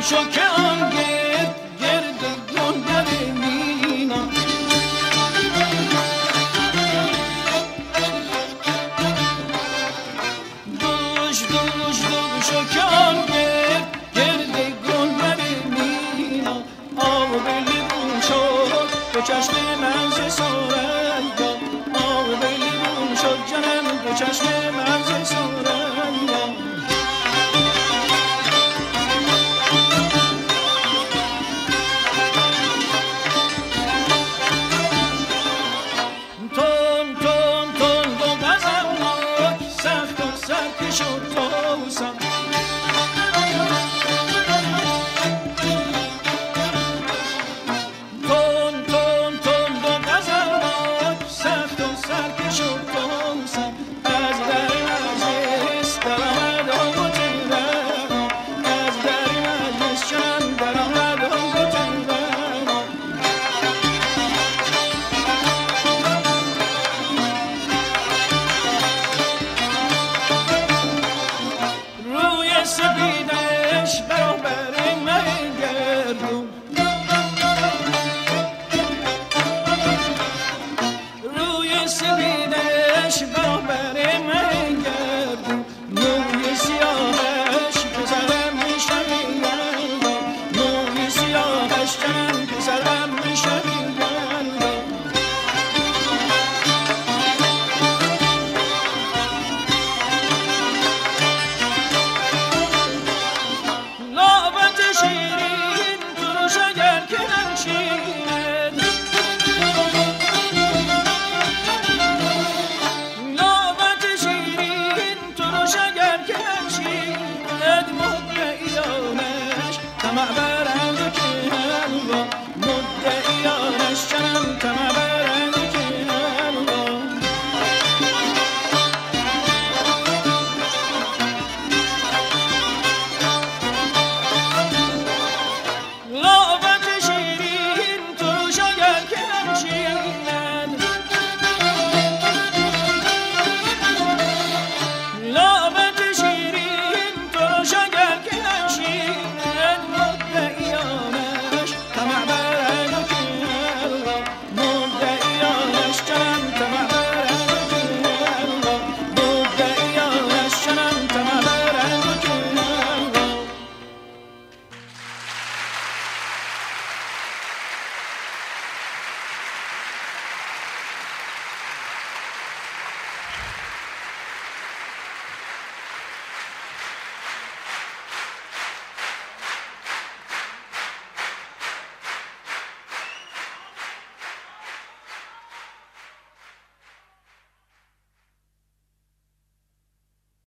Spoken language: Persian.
شکم گرد گنگر مینا دوش شکم گرد گنگر مینا آب لیمون شد به چشم منز سارنگا آب لیمون شد جنم به چشم منز سارنگا سپیدش برابر من گردون روی سپیدش برابر من گردون موی سیاهش پسرم میشه گردون موی سیاهش جنم پسرم میشه گردون شیرین تروش اگر که ننشیند لابت شیرین تروش اگر که ننشیند مدعیانش طمع